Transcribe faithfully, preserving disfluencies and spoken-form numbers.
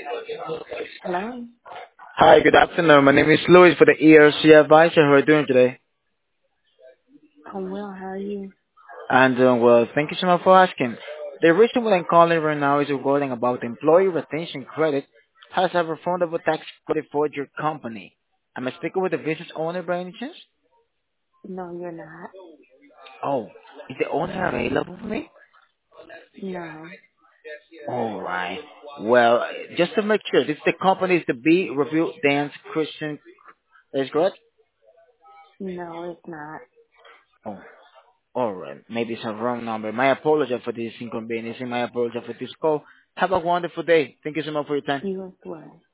Hello? Hi, good afternoon. My name is Louis for the E R C Advisor. How are you doing today? I'm well, how are you? I'm doing well. Thank you so much for asking. The reason why I'm calling right now is regarding about employee retention credit. Has a refundable tax credit for your company? Am I speaking with the business owner by any chance? No, you're not. Oh, is the owner available for me? No. All right. Well, just to make sure, this the company is the B Review Dance Christian. Is correct? No, it's not. Oh, all right. Maybe it's a wrong number. My apologies for this inconvenience and my apologies for this call. Have a wonderful day. Thank you so much for your time. You as well.